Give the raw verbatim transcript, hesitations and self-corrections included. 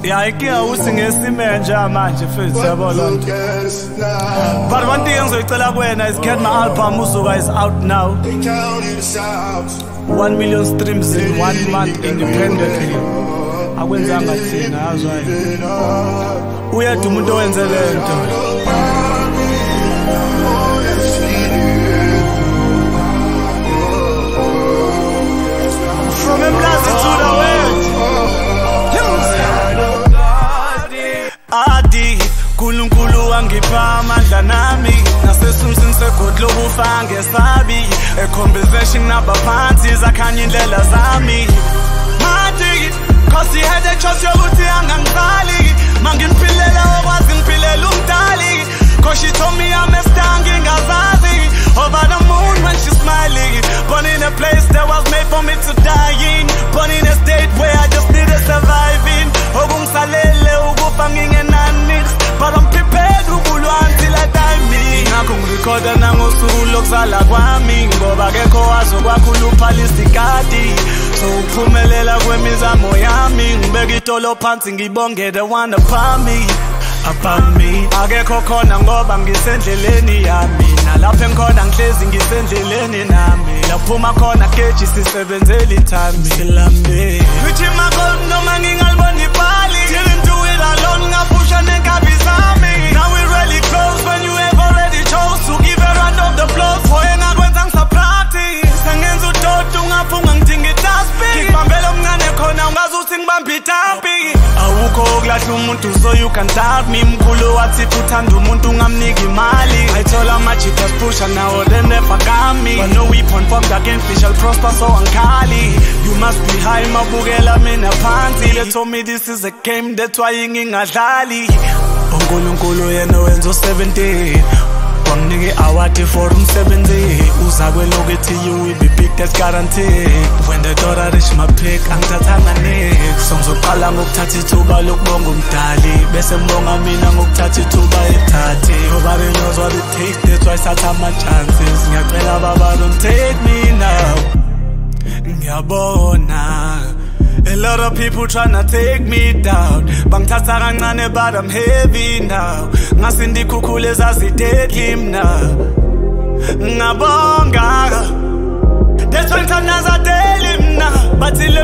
Yeah, ikia usingesimenje nje manje futhi yabo lonto. But one thing engizocela kuwena is get my album Uzuka is out now. One million streams in one month independently. Akwenzanga thina yazwa yini. Uyedwa umuntu owenze lento. From Mlazi to the world. Adi Nkulunkulu wangipha amandla nami nasesumsini segodlo kufa ngesabi a conversation nabaphansi zakhanya indlela zami manje cause he had a choice yokuthi angangibali mangimpilela okwazi ngiphilela umdali cause she told me I'm a star ngingazazi over the moon when she's smiling born in a place that was made for me to die in born in a state where I just need to survive in okungisalele ukufa ngingenani but I'm prepared ukulwa until I die me ngakho ngirecorda nangosuku lokuzala kwami ngoba kekho wazokwakula isikadi so uphumelela kwemizamo yami ngibeka itolo phansi ngibonge the one upon me upon me akekho khona ngoba ngisendleleni yami nalapho engikhona ngihlezi ngisendleleni nami laphuma khona keji sisebenzela ithami silambe ngithi makho noma ngingalibona ibali didn't do it alone ngapusha nenkabi zami now we really close when you have already chose to give a round of the applause for engakwenza ngisapractice sengenza udodo ungaphunga ngidinga itaspi ngibambela omncane khona ungazi ukuthi ngibambe itampi awukho okulahla umuntu so you can doubt me mkhulu wathi uthanda umuntu ungamnika imali ayithola amajitas pusha now they never got me but no weapon formed against me shall prosper so ankali you must be high mabukela mina phansi they told me this is a game that's why ngingadlali uNkulunkulu yena wenza seventeen wanginike award for umsebenzi uza kwelokuthi you will be big that's guaranteed when the door reach my peak angithathanga next songizoqala ngokuthatha ithuba lokubonga umdali bese ngibonga mina ngokuthatha ithuba ethathe ngoba knows what it takes that's why satha my chances ngiyacela baba don't take me now ngiyabona a lot of people tryna take me down bangithatha kancane but I'm heavy now ngasindi khukhule zazideadly mina ngabonga that's why ngithandaza daily mina but